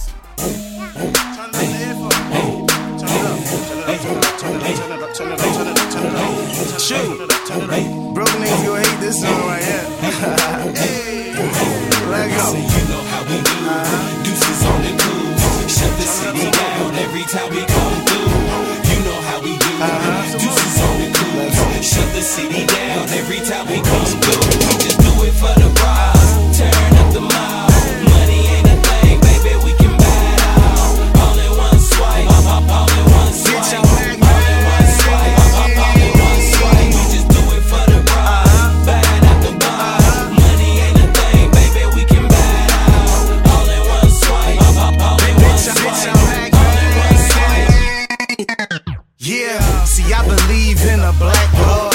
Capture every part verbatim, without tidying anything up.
Shoot, broke niggas gon' hate this song right here. Hey, let go. So you know how we do. Uh-huh. Deuces on the cool. Shut the city down every time we come through. You know how we do. Uh-huh. Deuces on the cool. Shut the city down every time we come through. We just do it for the bras. Turn up the mile. Money ain't a thing, baby. We can buy it out. All in one swipe. All in one swipe. All in one swipe. All in one swipe. We just do it for the bras. Buy it out the bar. Money ain't a thing, baby. We can buy it out. All in one swipe. All in one swipe. All in one swipe. Yeah, see I believe in a black card.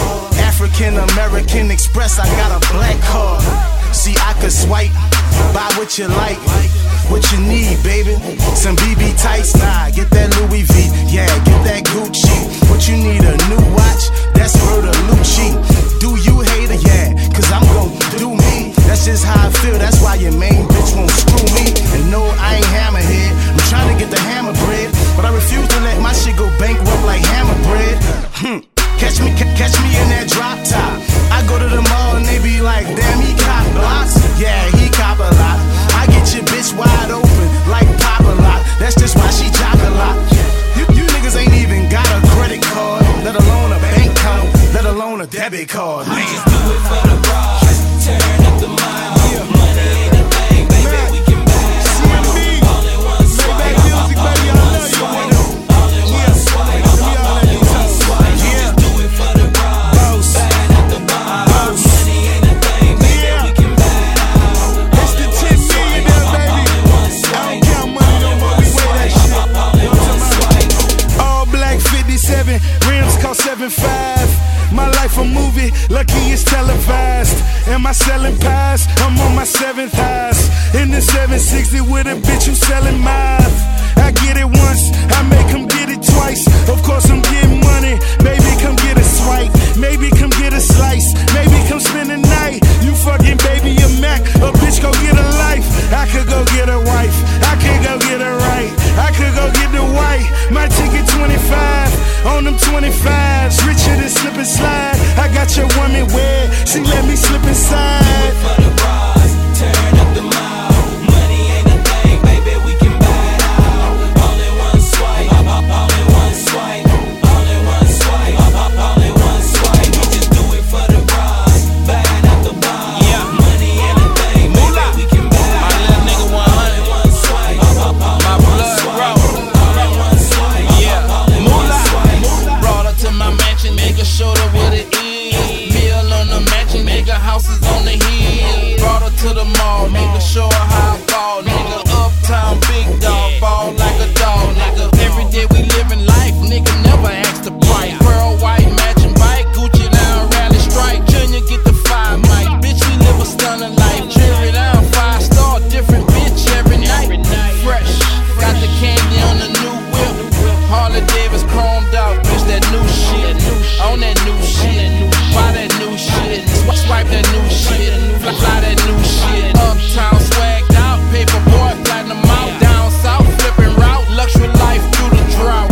African American Express, I got a black card. See I could swipe, buy what you like, what you need, baby. Some B B tights, nah, get that Louis V. Yeah, get that Gucci. What you need, a new watch? That's Bertolucci. Do you hate her? Yeah, cause I'm gon' do me. That's just how I feel, that's why your main bitch won't screw me. And no, I ain't hammerhead, I'm trying to get the hammer bread, but I refuse to let my shit go bankrupt like hammer bread. Hmm. Catch me, ca catch me in that drop top. I go to the mall and they be like, damn, he cop blocks. Yeah, he cop a lot. I get your bitch wide open like pop a lot. That's just why she jock a lot. You, you niggas ain't even got a credit card, let alone a bank account, let alone a debit card. We just do it for the bras. Turn up the mile. Money ain't a thing, baby. We can buy it out. All in one swipe. All in one swipe. All in one swipe. All in one swipe. We just do it for the bras. Buy it out the bar. Money ain't a thing, baby. We can buy it out. It's the ten million there, baby. I don't count money no more. We weigh that shit. All in one swipe. All black fifty-seven, rims cost seven five. My life a movie, lucky it's televised. Am I selling pies? I'm on my seventh highs. In the seven sixty with a bitch who's selling mine. I get it once, I make him get it twice. Of course I'm getting money, baby come get a swipe. Maybe come get a slice, maybe come spend the night. You fucking baby a Mac, a bitch go get a life. I could go get a wife, I could go get a right. I could go get the white, my ticket twenty-five. On them twenty-fives, richer than slip and slide. I got your woman wed, she let me slip inside. Do it for the bras. Turn up the mile. Money ain't a thing, baby. We can buy it out. All in one swipe. All in one swipe. All in one swipe. All in one swipe. We just do it for the bras. Buy it out the bar. Money ain't a thing, baby. We can buy it out. All in one swipe. All in one swipe. All in one swipe. All in one swipe. Brought her to my mansion, make her show her what it is. Meal on the mansion, make her houses on the hill. Brought her to the mall, make her show her how I fall. Nigga, uptown big dog, fall like a dog. Nigga, every day we living life, nigga never ask the price. Pearl white matching bike, Gucci down, rally strike. Junior get the five mic, bitch we live a stunning life. Jury down, five star, different bitch every night. Fresh, got the candy on the new whip. Harley Davis chromed out, bitch that new shit. On that new shit, buy that new shit. Swipe that new shit, fly, fly that new shit. Uptown swagged out, paper boy, platinum out. Down south, flipping route, luxury life through the drought.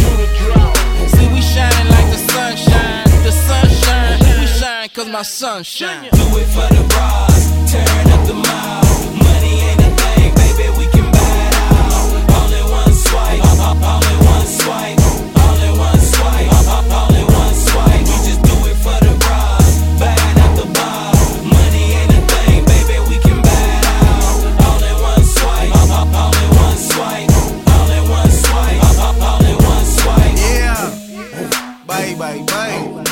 See we shining like the sunshine, the sunshine. We shine cause my sun shine. Do it for the bras. Turn up the mile. Money ain't a thing, baby. We can buy it out. All in one swipe. All in one swipe. All in one swipe. All in one swipe. We just do it for the bras. Buy it out the bar. Money ain't a thing, baby. We can buy it out. All in one swipe. All in one swipe. All in one swipe. All in one swipe. Yeah, bye bye bye.